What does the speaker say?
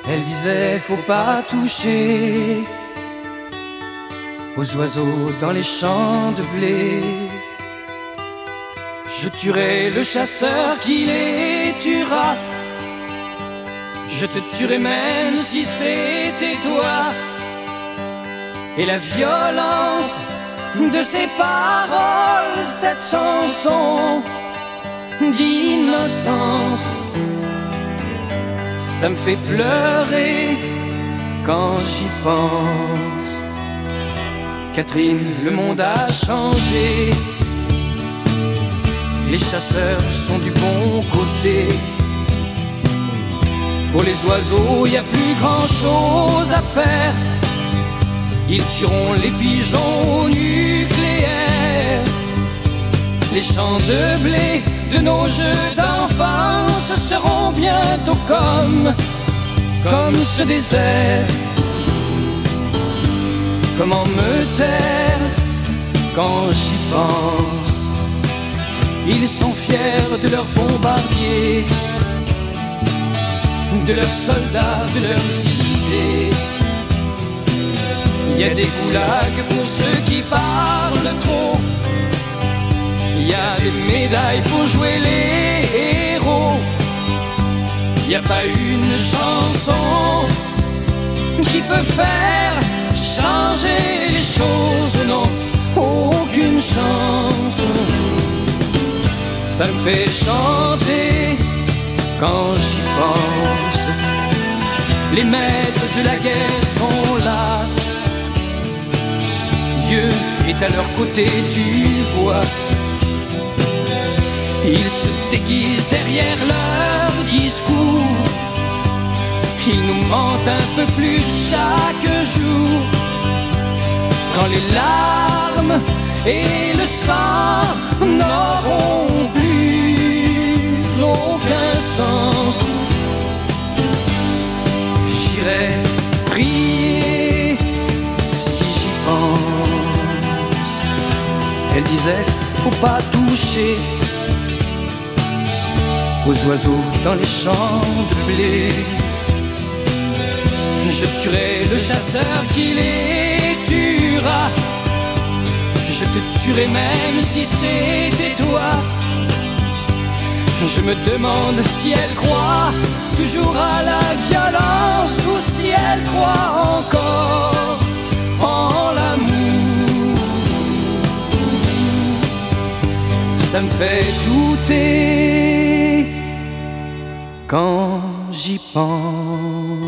Elle disait faut pas toucher aux oiseaux dans les champs de blé. Je tuerai le chasseur qui les tuera. Je te tuerai même si c'était toi. Et la violence de ces paroles, cette chanson d'innocence, ça me fait pleurer quand j'y pense. Catherine, le monde a changé. Les chasseurs sont du bon côté. Pour les oiseaux, y a plus grand chose à faire. Ils tueront les pigeons au nucléaire. Les champs de blé de nos jeux d'enfance seront bientôt comme ce désert. Comment me taire quand j'y pense? Ils sont fiers de leurs bombardiers, de leurs soldats, de leurs idées. Il y a des goulags pour ceux qui parlent trop. Il y a des médailles pour jouer les héros. Il n'y a pas une chanson qui peut faire changer les choses, non, aucune chanson. Ça me fait chanter quand j'y pense. Les maîtres de la guerre sont là. Dieu est à leur côté, tu vois. Ils se déguisent derrière leur discours. Ils nous mentent un peu plus chaque jour. Quand les larmes et le sang n'auront plus aucun sens, j'irai prier si j'y pense. Elle disait, faut pas toucher aux oiseaux dans les champs de blé. Je tuerai le chasseur qui les tuera. Je te tuerai même si c'était toi. Je me demande si elle croit toujours à la violence ou si elle croit encore en l'amour. Ça me fait douter quand j'y pense.